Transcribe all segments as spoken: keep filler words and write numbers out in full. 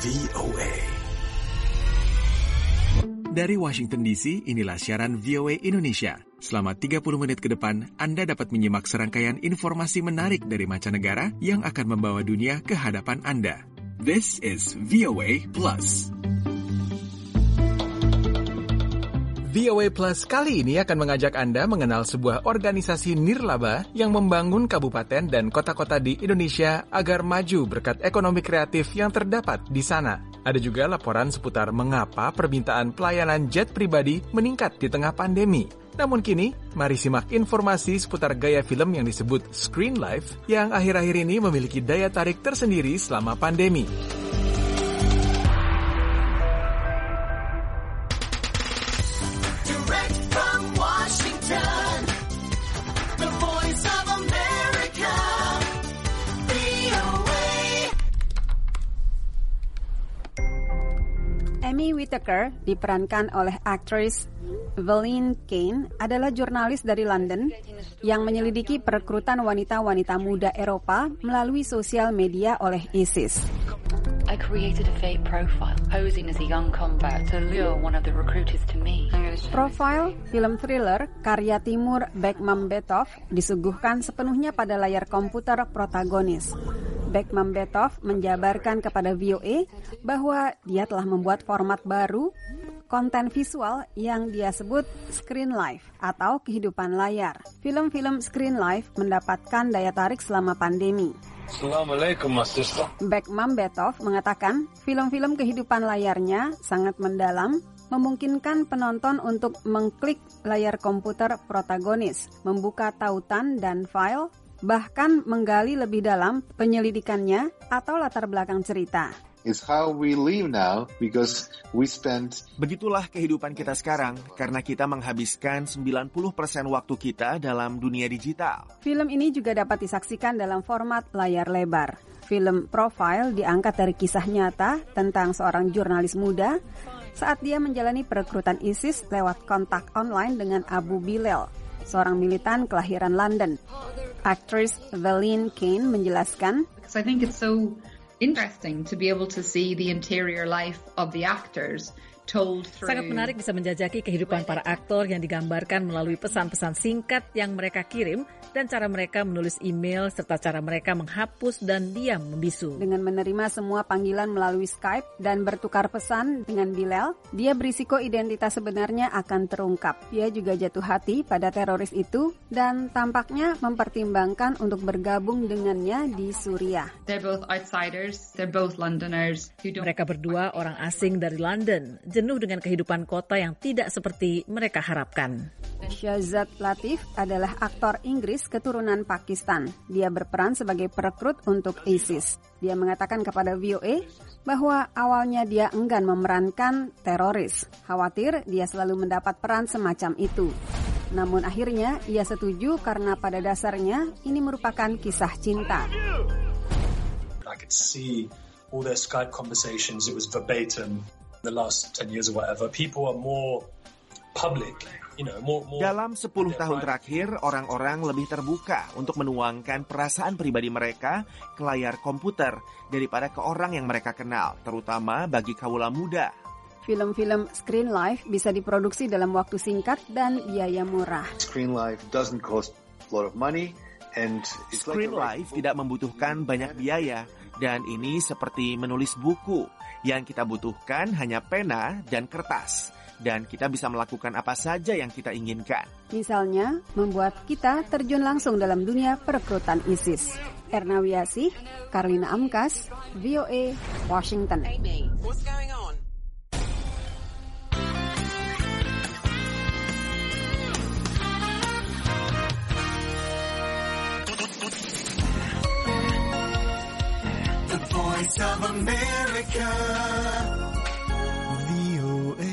O A. Dari Washington D C, inilah siaran V O A Indonesia. Selama tiga puluh menit ke depan, Anda dapat menyimak serangkaian informasi menarik dari mancanegara yang akan membawa dunia ke hadapan Anda. This is V O A Plus. V O A Plus kali ini akan mengajak Anda mengenal sebuah organisasi nirlaba yang membangun kabupaten dan kota-kota di Indonesia agar maju berkat ekonomi kreatif yang terdapat di sana. Ada juga laporan seputar mengapa permintaan pelayanan jet pribadi meningkat di tengah pandemi. Namun kini, mari simak informasi seputar gaya film yang disebut Screen Life yang akhir-akhir ini memiliki daya tarik tersendiri selama pandemi. Amy Whittaker, diperankan oleh aktris Evelyn Kane, adalah jurnalis dari London yang menyelidiki perekrutan wanita-wanita muda Eropa melalui sosial media oleh ISIS. I created a fake profile, posing as a young convert to lure one of the recruiters to me. Profile, film thriller karya Timur Bekmambetov, disuguhkan sepenuhnya pada layar komputer protagonis. Bekmambetov menjabarkan kepada V O A bahwa dia telah membuat format baru, konten visual yang dia sebut Screen Life atau kehidupan layar. Film-film Screen Life mendapatkan daya tarik selama pandemi. Assalamualaikum, Mas Sister. Bekmambetov mengatakan film-film kehidupan layarnya sangat mendalam, memungkinkan penonton untuk mengklik layar komputer protagonis, membuka tautan dan file, bahkan menggali lebih dalam penyelidikannya atau latar belakang cerita. It's how we live now because we spend... Begitulah kehidupan kita sekarang karena kita menghabiskan sembilan puluh persen waktu kita dalam dunia digital. Film ini juga dapat disaksikan dalam format layar lebar. Film Profile diangkat dari kisah nyata tentang seorang jurnalis muda saat dia menjalani perekrutan ISIS lewat kontak online dengan Abu Bilal, seorang militan kelahiran London. Aktris Evelyn Kane menjelaskan, I think it's so interesting to be able to see the interior life of the actors told through... Sangat menarik bisa menjajaki kehidupan para aktor yang digambarkan melalui pesan-pesan singkat yang mereka kirim dan cara mereka menulis email serta cara mereka menghapus dan diam membisu. Dengan menerima semua panggilan melalui Skype dan bertukar pesan dengan Bilal, dia berisiko identitas sebenarnya akan terungkap. Dia juga jatuh hati pada teroris itu dan tampaknya mempertimbangkan untuk bergabung dengannya di Suriah. They're both outsiders, they're both Londoners. Who don't... Mereka berdua orang asing dari London, jenuh dengan kehidupan kota yang tidak seperti mereka harapkan. Shahzad Latif adalah aktor Inggris keturunan Pakistan. Dia berperan sebagai perekrut untuk ISIS. Dia mengatakan kepada V O A bahwa awalnya dia enggan memerankan teroris. Khawatir dia selalu mendapat peran semacam itu. Namun akhirnya ia setuju karena pada dasarnya ini merupakan kisah cinta. I could see all their Skype conversations, it was verbatim. The last ten years or whatever, people are more public, you know, more, more... Dalam sepuluh tahun terakhir, orang-orang lebih terbuka untuk menuangkan perasaan pribadi mereka ke layar komputer daripada ke orang yang mereka kenal, terutama bagi kaula muda. Film-film Screen Life bisa diproduksi dalam waktu singkat dan biaya murah. Screen Life doesn't cost a lot of money and it's Screen like Life tidak membutuhkan banyak biaya dan ini seperti menulis buku. Yang kita butuhkan hanya pena dan kertas. Dan kita bisa melakukan apa saja yang kita inginkan. Misalnya, membuat kita terjun langsung dalam dunia perekrutan ISIS. Erna Wiasih, Karlina Amkas, V O A, Washington. What's going on? The Voice of America, V O A.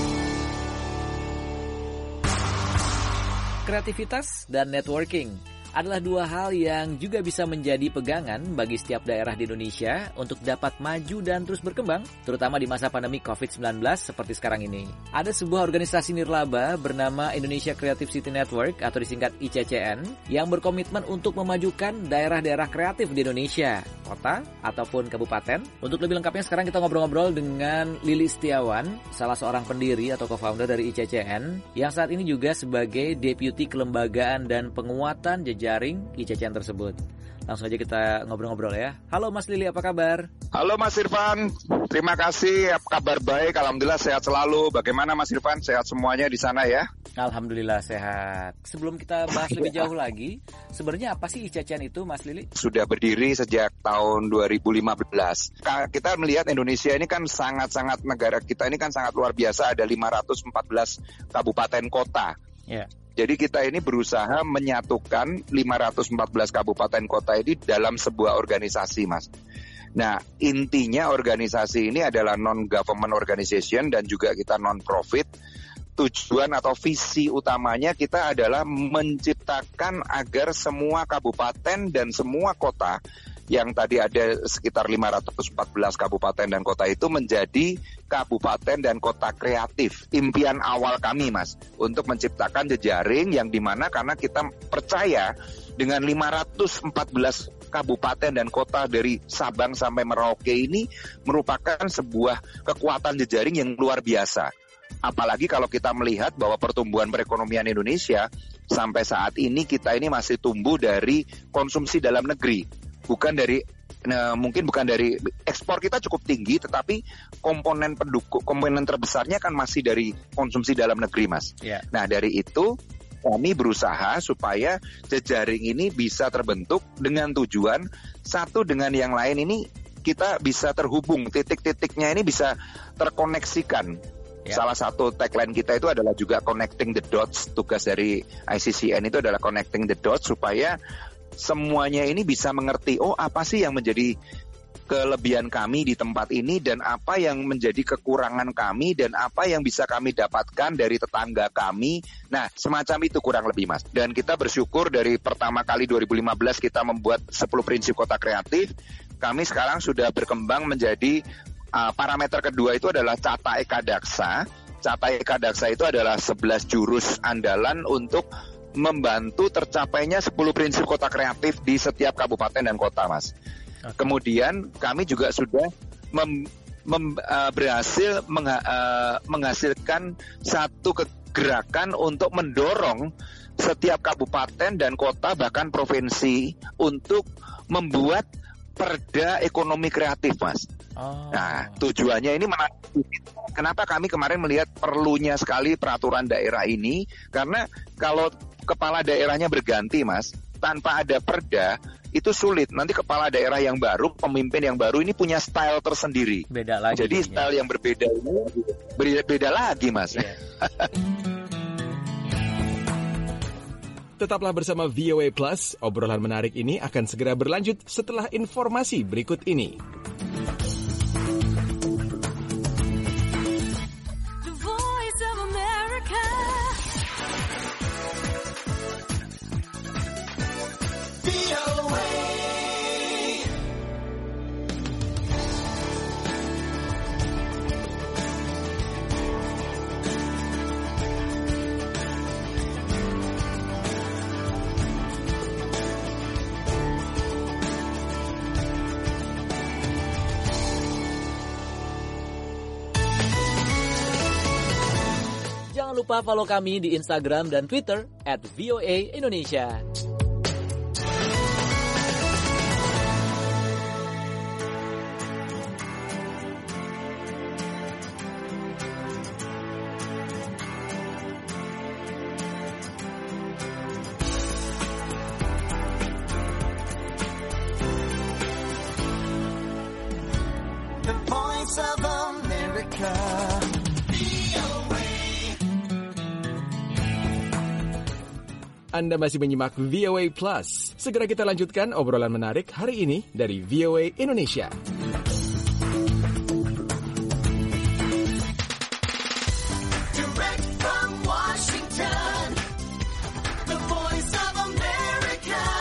Kreativitas dan networking adalah dua hal yang juga bisa menjadi pegangan bagi setiap daerah di Indonesia untuk dapat maju dan terus berkembang, terutama di masa pandemi covid sembilan belas seperti sekarang ini. Ada sebuah organisasi nirlaba bernama Indonesia Creative City Network atau disingkat I C C N yang berkomitmen untuk memajukan daerah-daerah kreatif di Indonesia, kota ataupun kabupaten. Untuk lebih lengkapnya sekarang kita ngobrol-ngobrol dengan Lili Setiawan, salah seorang pendiri atau co-founder dari I C C N yang saat ini juga sebagai Deputi Kelembagaan dan Penguatan Jejaring I C C N tersebut. Langsung aja kita ngobrol-ngobrol ya. Halo Mas Lili, apa kabar? Halo Mas Irfan, terima kasih. Kabar baik, alhamdulillah sehat selalu. Bagaimana Mas Irfan, sehat semuanya di sana ya? Alhamdulillah sehat. Sebelum kita bahas lebih jauh lagi, sebenarnya apa sih I C C N itu Mas Lili? Sudah berdiri sejak tahun dua ribu lima belas. Kita melihat Indonesia ini kan sangat-sangat, negara kita ini kan sangat luar biasa, ada lima ratus empat belas kabupaten kota. Ya. Yeah. Jadi kita ini berusaha menyatukan lima ratus empat belas kabupaten kota ini dalam sebuah organisasi, Mas. Nah, intinya organisasi ini adalah non-government organization dan juga kita non-profit. Tujuan atau visi utamanya kita adalah menciptakan agar semua kabupaten dan semua kota yang tadi ada sekitar lima ratus empat belas kabupaten dan kota itu menjadi kabupaten dan kota kreatif. Impian awal kami, Mas, untuk menciptakan jejaring yang dimana karena kita percaya dengan lima ratus empat belas kabupaten dan kota dari Sabang sampai Merauke ini merupakan sebuah kekuatan jejaring yang luar biasa. Apalagi kalau kita melihat bahwa pertumbuhan perekonomian Indonesia sampai saat ini kita ini masih tumbuh dari konsumsi dalam negeri. Bukan dari, nah, mungkin bukan dari ekspor kita cukup tinggi, tetapi komponen pendukung, komponen terbesarnya kan masih dari konsumsi dalam negeri, Mas. Yeah. Nah, dari itu kami berusaha supaya jejaring ini bisa terbentuk dengan tujuan satu dengan yang lain ini kita bisa terhubung, titik-titiknya ini bisa terkoneksikan. Yeah. Salah satu tagline kita itu adalah juga connecting the dots. Tugas dari I C C N itu adalah connecting the dots supaya semuanya ini bisa mengerti, oh apa sih yang menjadi kelebihan kami di tempat ini dan apa yang menjadi kekurangan kami dan apa yang bisa kami dapatkan dari tetangga kami. Nah, semacam itu kurang lebih, Mas. Dan kita bersyukur dari pertama kali dua ribu lima belas kita membuat sepuluh prinsip kota kreatif, kami sekarang sudah berkembang menjadi uh, parameter kedua itu adalah Cata Eka Daksa. Cata Eka Daksa itu adalah sebelas jurus andalan untuk membantu tercapainya sepuluh prinsip kota kreatif di setiap kabupaten dan kota, Mas. Okay. Kemudian kami juga sudah mem, mem, uh, berhasil mengha, uh, menghasilkan satu gerakan untuk mendorong setiap kabupaten dan kota bahkan provinsi untuk membuat perda ekonomi kreatif, Mas. Oh. Nah, tujuannya ini menarik. Kenapa kami kemarin melihat perlunya sekali peraturan daerah ini? Karena kalau kepala daerahnya berganti, Mas, tanpa ada perda itu sulit. Nanti kepala daerah yang baru, pemimpin yang baru ini punya style tersendiri. Beda lagi. Jadi jadinya style yang berbeda ini beda, beda lagi, Mas. Yeah. Tetaplah bersama V O A Plus. Obrolan menarik ini akan segera berlanjut setelah informasi berikut ini. Jangan lupa follow kami di Instagram dan Twitter at V O A Indonesia. The Voice of America. Anda masih menyimak V O A Plus. Segera kita lanjutkan obrolan menarik hari ini dari V O A Indonesia. Direct from Washington, the Voice of America.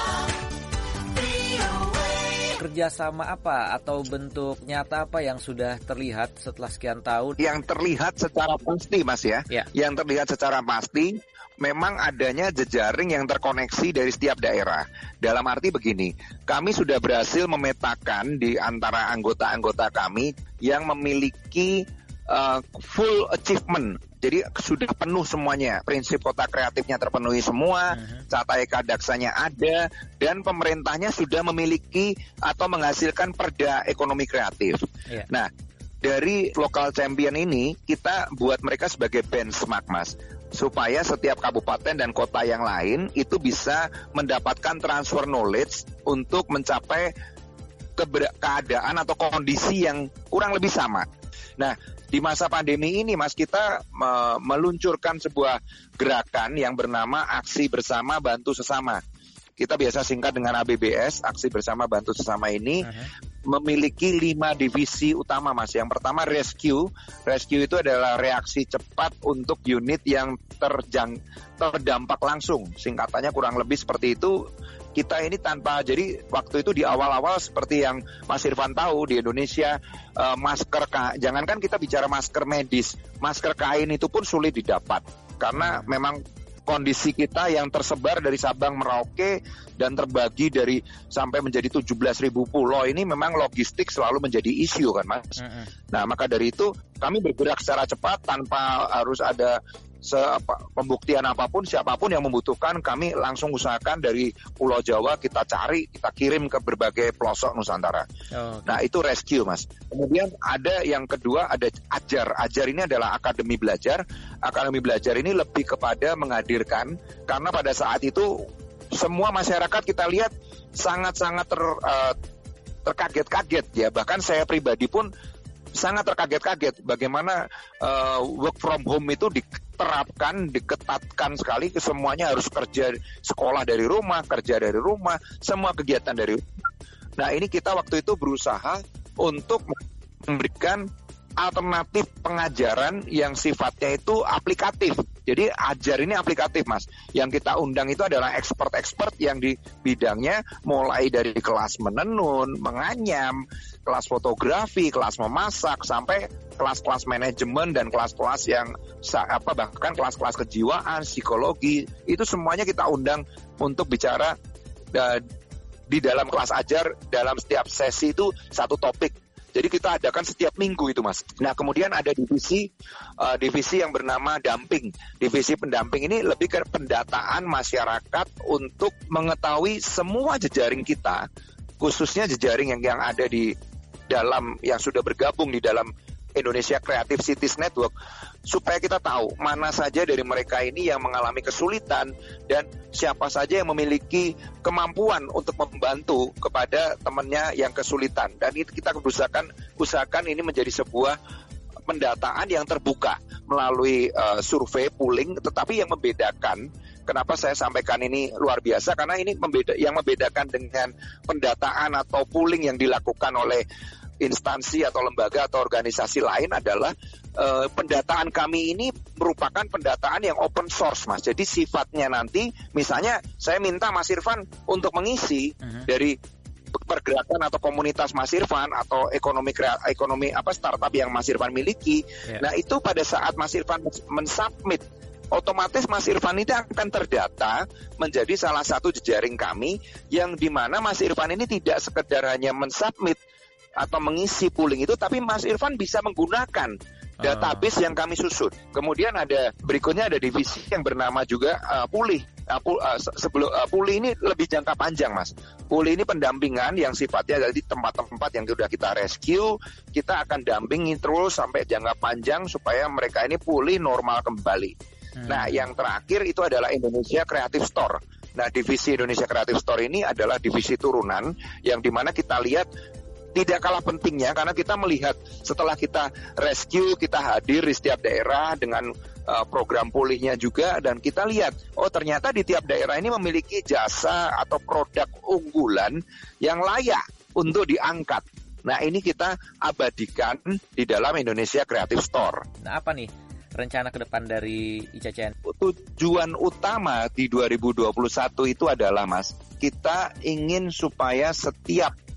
kerjasama apa atau bentuk nyata apa yang sudah terlihat setelah sekian tahun? Yang terlihat secara pasti, Mas ya. ya. Yang terlihat secara pasti memang adanya jejaring yang terkoneksi dari setiap daerah. Dalam arti begini, kami sudah berhasil memetakan di antara anggota-anggota kami yang memiliki uh, full achievement. Jadi sudah penuh semuanya, prinsip kota kreatifnya terpenuhi semua, uh-huh. Tata Eka Daksanya ada, dan pemerintahnya sudah memiliki atau menghasilkan perda ekonomi kreatif. Yeah. Nah, dari local champion ini kita buat mereka sebagai benchmark, Mas, supaya setiap kabupaten dan kota yang lain itu bisa mendapatkan transfer knowledge untuk mencapai keber- keadaan atau kondisi yang kurang lebih sama. Nah, di masa pandemi ini, Mas, kita me- meluncurkan sebuah gerakan yang bernama Aksi Bersama Bantu Sesama. Kita biasa singkat dengan A B B S, Aksi Bersama Bantu Sesama ini uh-huh. memiliki lima divisi utama, Mas. Yang pertama rescue. Rescue itu adalah reaksi cepat untuk unit yang terjang, terdampak langsung. Singkatannya kurang lebih seperti itu. Kita ini tanpa, jadi waktu itu di awal-awal seperti yang Mas Irfan tahu di Indonesia, uh, masker, jangankan kita bicara masker medis, masker kain itu pun sulit didapat. Karena uh-huh. memang kondisi kita yang tersebar dari Sabang Merauke dan terbagi dari sampai menjadi tujuh belas ribu pulau ini memang logistik selalu menjadi isu kan, Mas. Uh-uh. Nah, maka dari itu kami bergerak secara cepat tanpa harus ada se apa, pembuktian apapun, siapapun yang membutuhkan kami langsung usahakan dari Pulau Jawa kita cari, kita kirim ke berbagai pelosok Nusantara. Oh, okay. Nah, itu rescue, Mas. Kemudian ada yang kedua, ada Ajar. Ajar ini adalah akademi belajar. Akademi belajar ini lebih kepada menghadirkan, karena pada saat itu semua masyarakat kita lihat sangat-sangat ter, uh, terkaget-kaget ya. Bahkan saya pribadi pun sangat terkaget-kaget bagaimana uh, work from home itu diterapkan, diketatkan sekali, semuanya harus kerja, sekolah dari rumah, kerja dari rumah, semua kegiatan dari rumah. Nah, ini kita waktu itu berusaha untuk memberikan alternatif pengajaran yang sifatnya itu aplikatif. Jadi Ajar ini aplikatif, Mas. Yang kita undang itu adalah expert-expert yang di bidangnya mulai dari kelas menenun, menganyam, kelas fotografi, kelas memasak, sampai kelas-kelas manajemen dan kelas-kelas yang apa bahkan kelas-kelas kejiwaan, psikologi, itu semuanya kita undang untuk bicara uh, di dalam kelas Ajar. Dalam setiap sesi itu satu topik. Jadi kita adakan setiap minggu itu, Mas. Nah, kemudian ada divisi uh, divisi yang bernama damping. Divisi pendamping ini lebih ke pendataan masyarakat untuk mengetahui semua jejaring kita, khususnya jejaring yang yang ada di dalam yang sudah bergabung di dalam Indonesia Creative Cities Network, supaya kita tahu mana saja dari mereka ini yang mengalami kesulitan dan siapa saja yang memiliki kemampuan untuk membantu kepada temannya yang kesulitan. Dan itu kita usahakan, usahakan ini menjadi sebuah pendataan yang terbuka melalui uh, survei pooling, tetapi yang membedakan, kenapa saya sampaikan ini luar biasa, karena ini membeda, yang membedakan dengan pendataan atau pooling yang dilakukan oleh instansi atau lembaga atau organisasi lain adalah uh, pendataan kami ini merupakan pendataan yang open source, Mas. Jadi sifatnya nanti, misalnya saya minta Mas Irfan untuk mengisi uh-huh. dari pergerakan atau komunitas Mas Irfan atau ekonomi ekonomi apa startup yang Mas Irfan miliki. Yeah. Nah, itu pada saat Mas Irfan mensubmit, otomatis Mas Irfan itu akan terdata menjadi salah satu jejaring kami yang dimana Mas Irfan ini tidak sekedar hanya mensubmit atau mengisi pooling itu, tapi Mas Irfan bisa menggunakan database uh. yang kami susun. Kemudian ada berikutnya ada divisi yang bernama juga uh, pulih. Uh, pu, uh, sebelum uh, pulih ini lebih jangka panjang, Mas. Pulih ini pendampingan yang sifatnya dari tempat-tempat yang sudah kita rescue, kita akan dampingi terus sampai jangka panjang supaya mereka ini pulih normal kembali. Hmm. Nah, yang terakhir itu adalah Indonesia Creative Store. Nah, divisi Indonesia Creative Store ini adalah divisi turunan yang dimana kita lihat tidak kalah pentingnya, karena kita melihat setelah kita rescue, kita hadir di setiap daerah dengan uh, program pulihnya juga, dan kita lihat, oh ternyata di tiap daerah ini memiliki jasa atau produk unggulan yang layak untuk diangkat. Nah, ini kita abadikan di dalam Indonesia Creative Store. Nah, apa nih rencana ke depan dari I C C N? Tujuan utama di dua ribu dua puluh satu itu adalah, Mas, kita ingin supaya setiap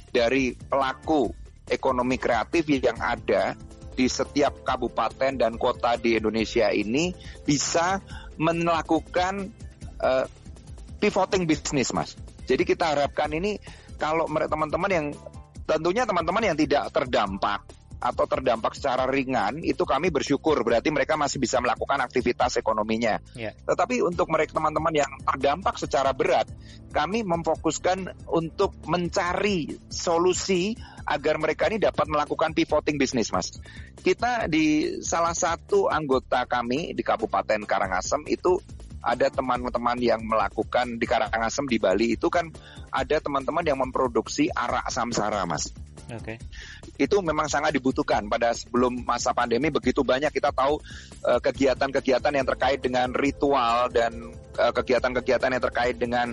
dari pelaku ekonomi kreatif yang ada di setiap kabupaten dan kota di Indonesia ini bisa melakukan uh, pivoting bisnis, Mas. Jadi kita harapkan ini kalau teman-teman yang tentunya teman-teman yang tidak terdampak atau terdampak secara ringan, itu kami bersyukur berarti mereka masih bisa melakukan aktivitas ekonominya. Yeah. Tetapi untuk mereka teman-teman yang terdampak secara berat, kami memfokuskan untuk mencari solusi agar mereka ini dapat melakukan pivoting bisnis, Mas. Kita di salah satu anggota kami di Kabupaten Karangasem itu ada teman-teman yang melakukan di Karangasem di Bali itu kan ada teman-teman yang memproduksi arak samsara, Mas. Oke. Okay. Itu memang sangat dibutuhkan pada sebelum masa pandemi, begitu banyak kita tahu uh, kegiatan-kegiatan yang terkait dengan ritual dan uh, kegiatan-kegiatan yang terkait dengan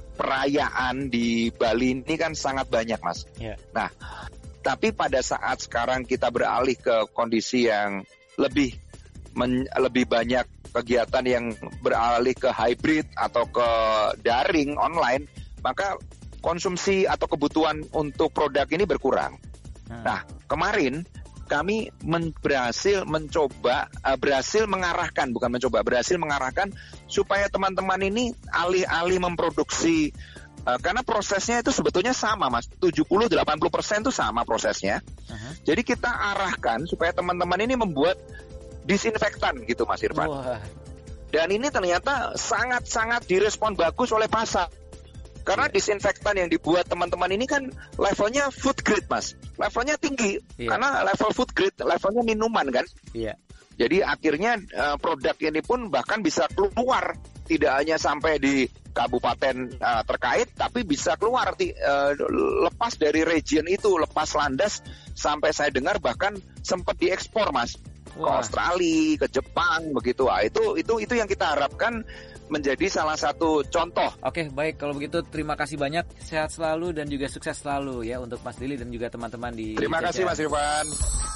perayaan di Bali ini kan sangat banyak, Mas. Yeah. Nah, tapi pada saat sekarang kita beralih ke kondisi yang lebih men, lebih banyak kegiatan yang beralih ke hybrid atau ke daring online, maka konsumsi atau kebutuhan untuk produk ini berkurang. Hmm. Nah, kemarin kami men- berhasil mencoba, uh, berhasil mengarahkan, bukan mencoba, berhasil mengarahkan supaya teman-teman ini alih-alih memproduksi, uh, karena prosesnya itu sebetulnya sama, Mas. tujuh puluh sampai delapan puluh persen itu sama prosesnya. Uh-huh. Jadi kita arahkan supaya teman-teman ini membuat disinfektan gitu, Mas Irfan. Wah. Dan ini ternyata sangat-sangat direspon bagus oleh pasar. Karena disinfektan yang dibuat teman-teman ini kan levelnya food grade, Mas. Levelnya tinggi. Yeah. Karena level food grade, levelnya minuman kan. Iya. Yeah. Jadi akhirnya uh, produk ini pun bahkan bisa keluar. Tidak hanya sampai di kabupaten uh, terkait, tapi bisa keluar di, uh, lepas dari region itu, lepas landas. Sampai saya dengar bahkan sempat diekspor, Mas. Wah. Ke Australia, ke Jepang, begitu. Ah, itu itu itu yang kita harapkan menjadi salah satu contoh. Oke, baik. Kalau begitu terima kasih banyak. Sehat selalu dan juga sukses selalu ya untuk Mas Dili dan juga teman-teman di Terima Jajan. kasih Mas Irfan.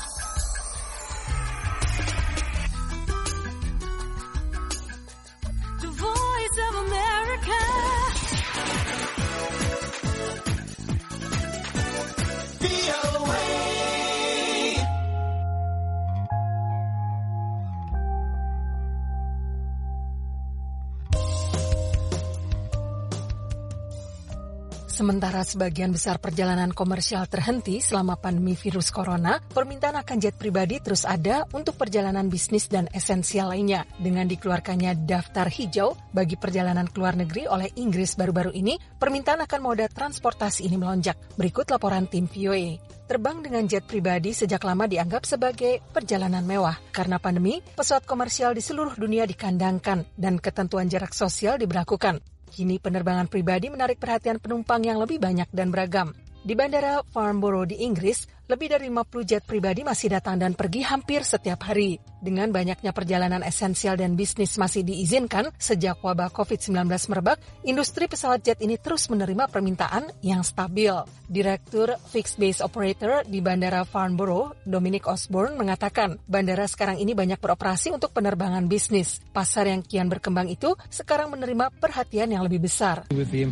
The Voice of America. V O A. Sementara sebagian besar perjalanan komersial terhenti selama pandemi virus corona, permintaan akan jet pribadi terus ada untuk perjalanan bisnis dan esensial lainnya. Dengan dikeluarkannya daftar hijau bagi perjalanan ke luar negeri oleh Inggris baru-baru ini, permintaan akan moda transportasi ini melonjak. Berikut laporan tim V O A. Terbang dengan jet pribadi sejak lama dianggap sebagai perjalanan mewah. Karena pandemi, pesawat komersial di seluruh dunia dikandangkan dan ketentuan jarak sosial diberlakukan. Kini penerbangan pribadi menarik perhatian penumpang yang lebih banyak dan beragam. Di Bandara Farnborough di Inggris, lebih dari lima puluh jet pribadi masih datang dan pergi hampir setiap hari. Dengan banyaknya perjalanan esensial dan bisnis masih diizinkan sejak wabah covid sembilan belas merebak, industri pesawat jet ini terus menerima permintaan yang stabil. Direktur Fixed Base Operator di Bandara Farnborough, Dominic Osborne, mengatakan bandara sekarang ini banyak beroperasi untuk penerbangan bisnis. Pasar yang kian berkembang itu sekarang menerima perhatian yang lebih besar.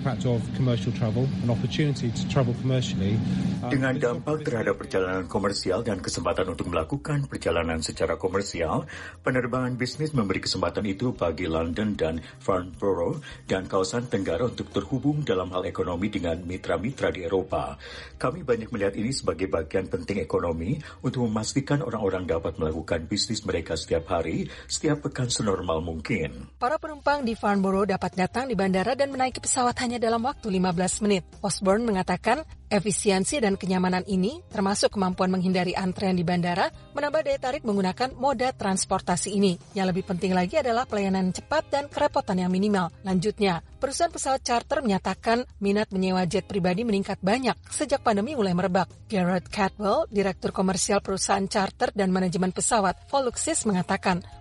Dengan dampak terhadap perjalanan komersial dan kesempatan untuk melakukan perjalanan secara komersial, penerbangan bisnis memberi kesempatan itu bagi London dan Farnborough dan kawasan Tenggara untuk terhubung dalam hal ekonomi dengan mitra-mitra di Eropa. Kami banyak melihat ini sebagai bagian penting ekonomi untuk memastikan orang-orang dapat melakukan bisnis mereka setiap hari, setiap pekan senormal mungkin. Para penumpang di Farnborough dapat datang di bandara dan menaiki pesawat hanya dalam waktu lima belas menit. Osborne mengatakan, efisiensi dan kenyamanan ini, termasuk kemampuan menghindari antrean di bandara, menambah daya tarik menggunakan moda transportasi ini. Yang lebih penting lagi adalah pelayanan cepat dan kerepotan yang minimal. Lanjutnya, perusahaan pesawat charter menyatakan minat menyewa jet pribadi meningkat banyak sejak pandemi mulai merebak. Garrett Cadwell, Direktur Komersial Perusahaan Charter dan Manajemen Pesawat Voluxis, mengatakan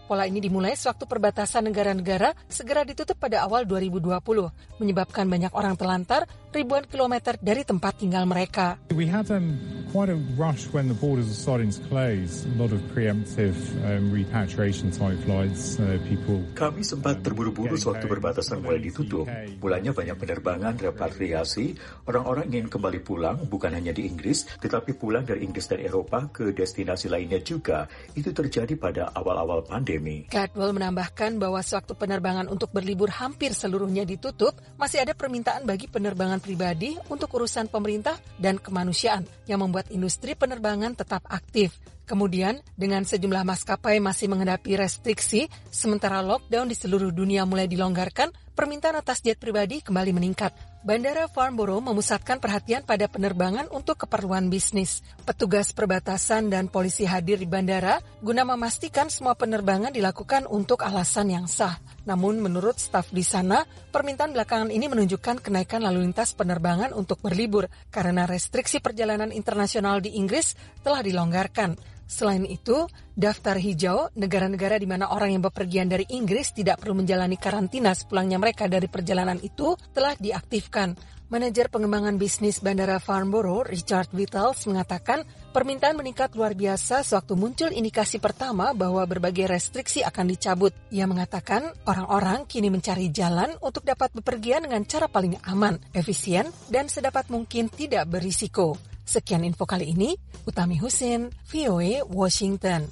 Pola ini dimulai sewaktu perbatasan negara-negara segera ditutup pada awal dua ribu dua puluh, menyebabkan banyak orang terlantar ribuan kilometer dari tempat tinggal mereka. We had um, quite a rush when the borders are starting to close. A lot of preemptive um, repatriation type flights. Uh, people. Kami sempat terburu-buru sewaktu perbatasan mulai ditutup. Mulanya banyak penerbangan repatriasi. Orang-orang ingin kembali pulang, bukan hanya di Inggris, tetapi pulang dari Inggris dan Eropa ke destinasi lainnya juga. Itu terjadi pada awal-awal pandemi. Gladwell menambahkan bahwa sewaktu penerbangan untuk berlibur hampir seluruhnya ditutup, masih ada permintaan bagi penerbangan pribadi untuk urusan pemerintah dan kemanusiaan yang membuat industri penerbangan tetap aktif. Kemudian, dengan sejumlah maskapai masih menghadapi restriksi, sementara lockdown di seluruh dunia mulai dilonggarkan, permintaan atas jet pribadi kembali meningkat. Bandara Farnborough memusatkan perhatian pada penerbangan untuk keperluan bisnis. Petugas perbatasan dan polisi hadir di bandara guna memastikan semua penerbangan dilakukan untuk alasan yang sah. Namun menurut staf di sana, permintaan belakangan ini menunjukkan kenaikan lalu lintas penerbangan untuk berlibur karena restriksi perjalanan internasional di Inggris telah dilonggarkan. Selain itu, daftar hijau negara-negara di mana orang yang bepergian dari Inggris tidak perlu menjalani karantina sepulangnya mereka dari perjalanan itu telah diaktifkan. Manajer pengembangan bisnis Bandara Farnborough, Richard Wittels, mengatakan permintaan meningkat luar biasa sewaktu muncul indikasi pertama bahwa berbagai restriksi akan dicabut. Ia mengatakan orang-orang kini mencari jalan untuk dapat bepergian dengan cara paling aman, efisien, dan sedapat mungkin tidak berisiko. Sekian info kali ini, Utami Husin, V O A, Washington.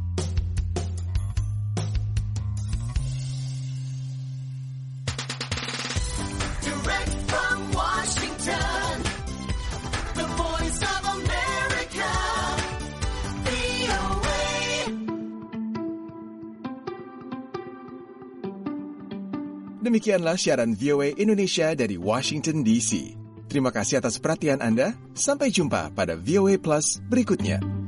Direct from Washington, the voice of America, V O A. Demikianlah siaran V O A Indonesia dari Washington D C. Terima kasih atas perhatian Anda. Sampai jumpa pada V O A Plus berikutnya.